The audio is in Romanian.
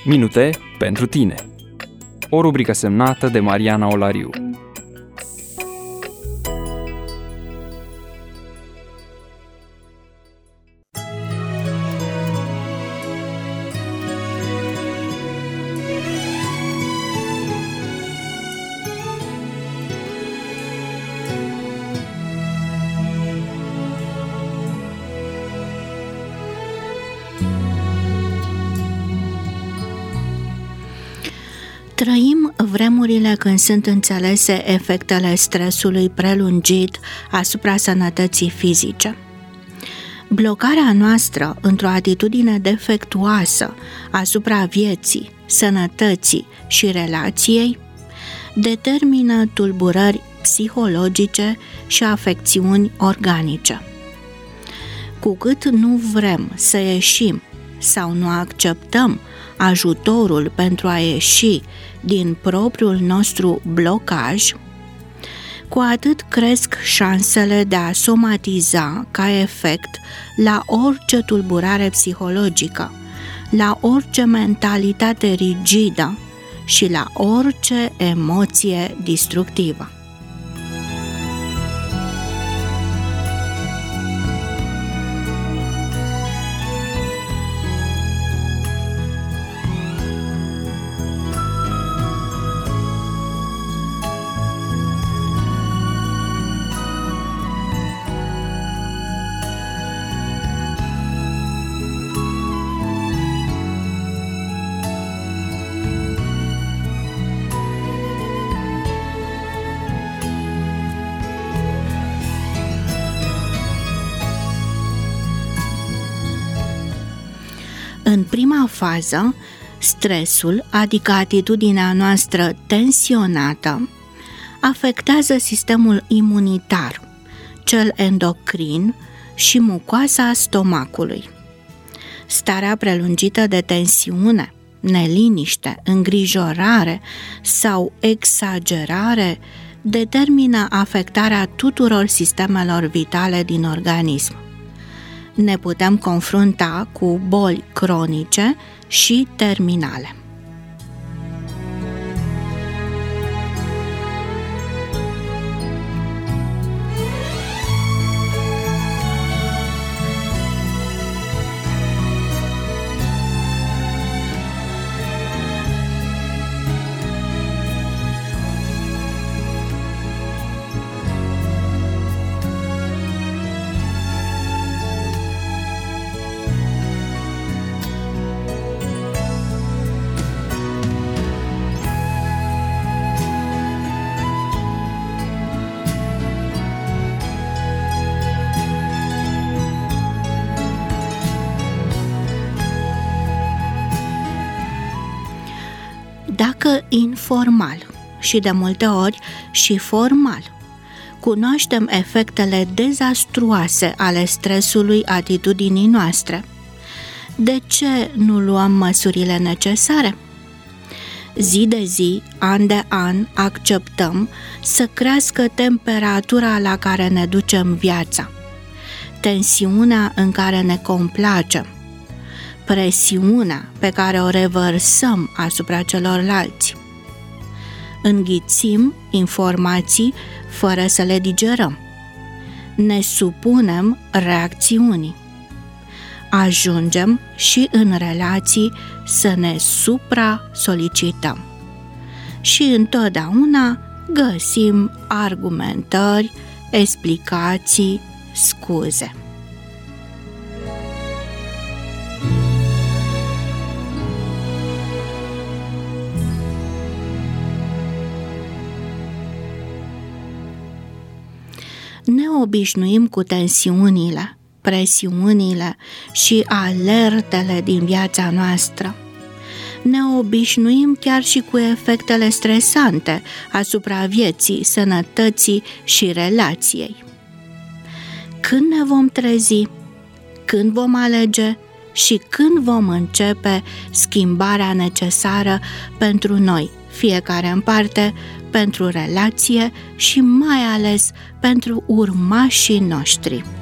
Minute pentru tine. O rubrică semnată de Mariana Olariu. Trăim vremurile când sunt înțelese efectele stresului prelungit asupra sănătății fizice. Blocarea noastră într-o atitudine defectuoasă asupra vieții, sănătății și relației determină tulburări psihologice și afecțiuni organice. Cu cât nu vrem să ieșim sau nu acceptăm ajutorul pentru a ieși din propriul nostru blocaj, cu atât cresc șansele de a somatiza ca efect la orice tulburare psihologică, la orice mentalitate rigidă și la orice emoție destructivă. În prima fază, stresul, adică atitudinea noastră tensionată, afectează sistemul imunitar, cel endocrin și mucoasa stomacului. Starea prelungită de tensiune, neliniște, îngrijorare sau exagerare determină afectarea tuturor sistemelor vitale din organism. Ne putem confrunta cu boli cronice și terminale. Dacă informal și de multe ori și formal cunoaștem efectele dezastruoase ale stresului atitudinii noastre, de ce nu luăm măsurile necesare? Zi de zi, an de an, acceptăm să crească temperatura la care ne ducem viața, tensiunea în care ne complacem, presiunea pe care o revărsăm asupra celorlalți. Înghițim informații fără să le digerăm. Ne supunem reacțiunii. Ajungem și în relații să ne supra-solicităm. Și întotdeauna găsim argumentări, explicații, scuze. Ne obișnuim cu tensiunile, presiunile și alertele din viața noastră. Ne obișnuim chiar și cu efectele stresante asupra vieții, sănătății și relației. Când ne vom trezi? Când vom alege? Și când vom începe schimbarea necesară pentru noi, fiecare în parte, pentru relație și mai ales pentru urmașii noștri?